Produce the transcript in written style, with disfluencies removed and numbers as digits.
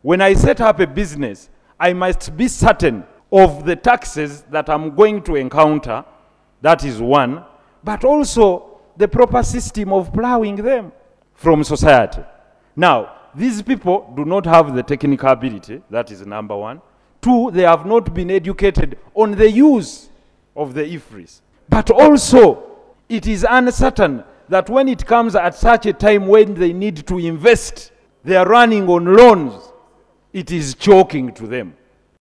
When I set up a business, I must be certain of the taxes that I'm going to encounter. That is one. But also the proper system of plowing them from society. Now, these people do not have the technical ability. That is number one. Two, they have not been educated on the use of the IFRIs. But also, it is uncertain that when it comes at such a time when they need to invest, they are running on loans. It is choking to them.